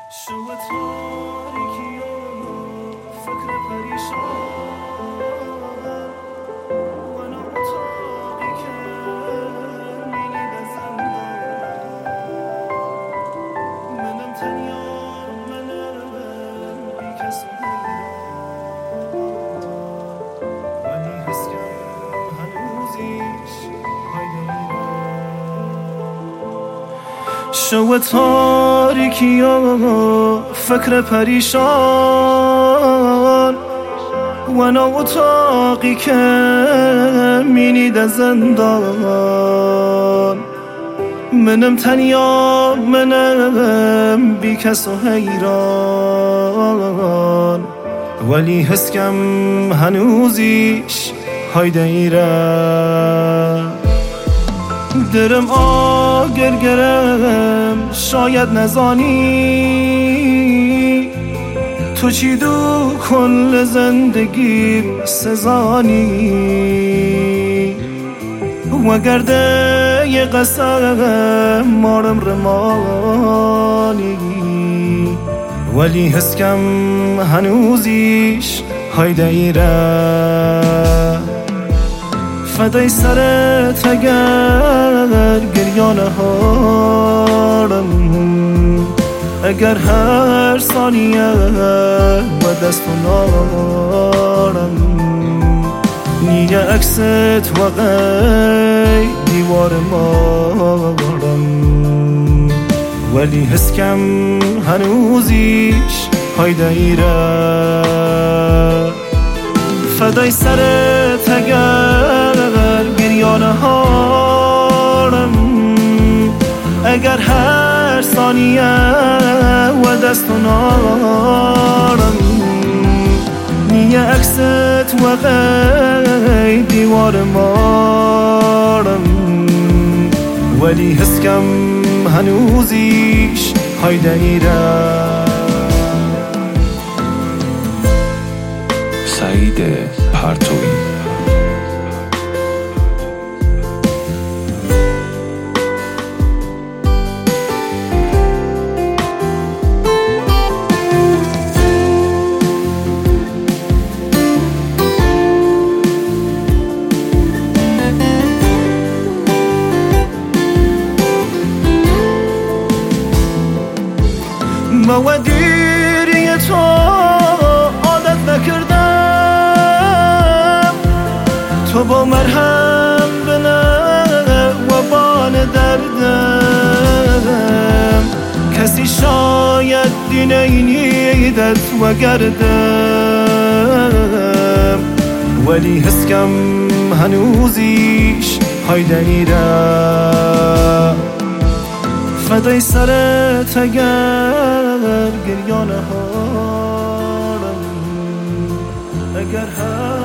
شو تاریکی و فکر پریشان و ناتاقی که میلی به زندان منم تنیا منم بی کس و ولی حسکم هنوزیش هایده شو تاریکی و فکر پریشان و اتاقی که مینید زندان منم تنیا منم بی کس و حیران ولی حسکم هنوزیش هایده ایره درم آگرگرم شاید نزانی تو چی دو کل زندگیم سزانی و گرده یه قسم مارم رمانی ولی حسکم هنوزیش هایده ایره فدای سرت اگر گریانه هارم اگر هر ثانیه و دست و نارم نیه عکست و غی دیوار مارم ولی حسکم هنوزیش هایده ایره فدای سرت اگر گریانه هارم اگر هر ثانیه و دست و نارم نیه عکست و غی دیوار مارم ولی حسکم هنوزیش هایده ایره سعید پرتویی مودیری تو عادت نکردم تو با مرهم بنه و بان دردم کسی شاید دینه نیدت و گردم ولی حسکم هنوزیش هایده ایره فدای سرت اگر گریانه هارم اگر